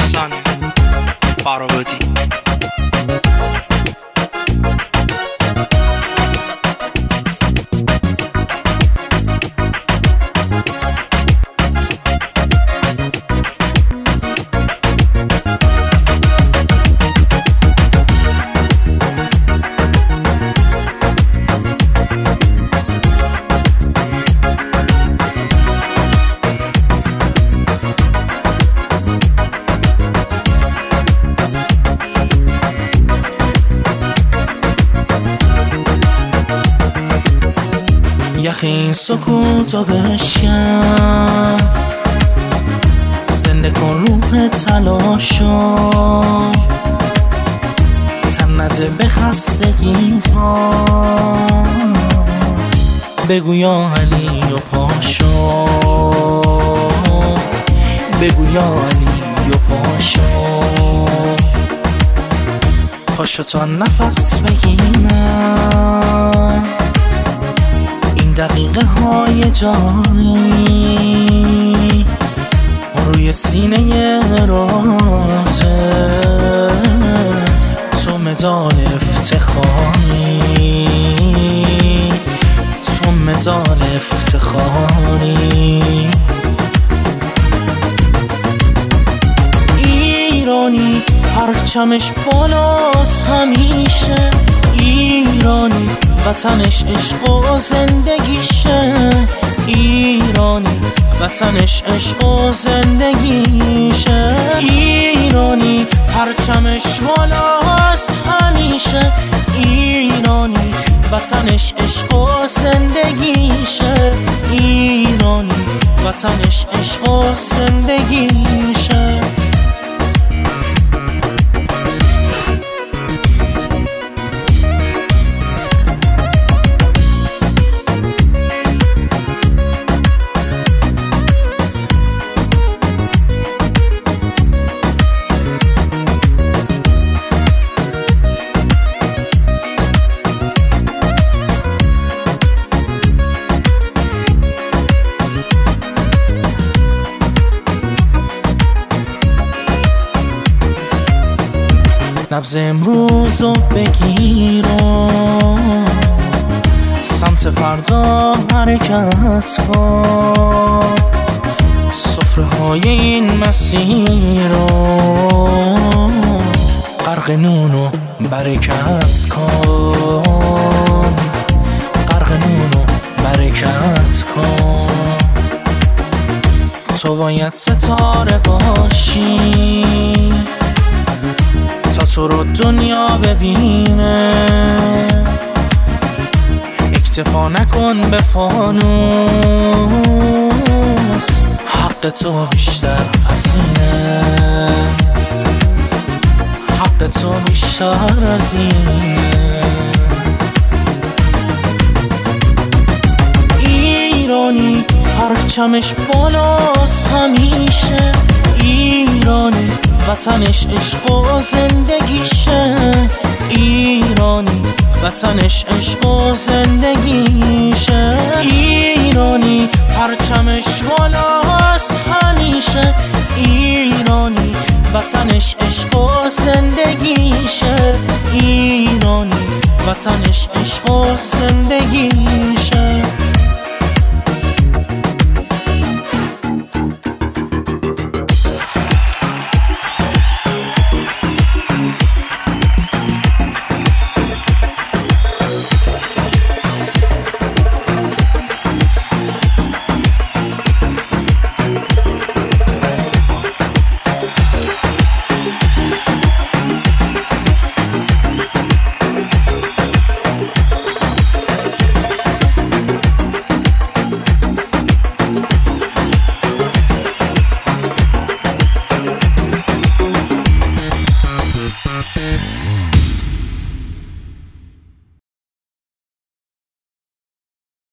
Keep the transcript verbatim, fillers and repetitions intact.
احسان فراودی. یخ این سکوتو بشکن، زنده کن روح تلاشو، تن نده به خستگی ها، بگو یا علی و پاشو، بگو یا علی و پاشو، پاشو تا نفس بگیرم دقیقه های جانی روی سینه راته، تو مدال افتخاری، تو مدال افتخاری. ایرانی پرچمش بالاست همیشه، ایرانی وطنش عشق و زندگیشه، ایرانی وطنش عشق و زندگیشه، ایرانی پرچمش بالاست همیشه، ایرانی وطنش عشق و زندگیشه، ایرانی وطنش عشق و زندگیشه. نبض امروز رو بگیرم، سمت فردا حرکت کن، سفره های این مسیر رو غرق نون و برکت کن، غرق نون و برکت کن. تو باید ستاره باشی تا تو رو دنیا ببینه، اکتفا نکن به فانوس، حق تو بیشتر از اینه، حق تو بیشتر از اینه. ایرانی پرچمش بالاست همیشه، ایرانی وطنش عشق و زندگیشه، ایرانی وطنش عشق و زندگیشه، ایرانی پرچمش بالاست همیشه، ایرانی وطنش عشق و زندگیشه، ایرانی وطنش عشق و زندگیشه.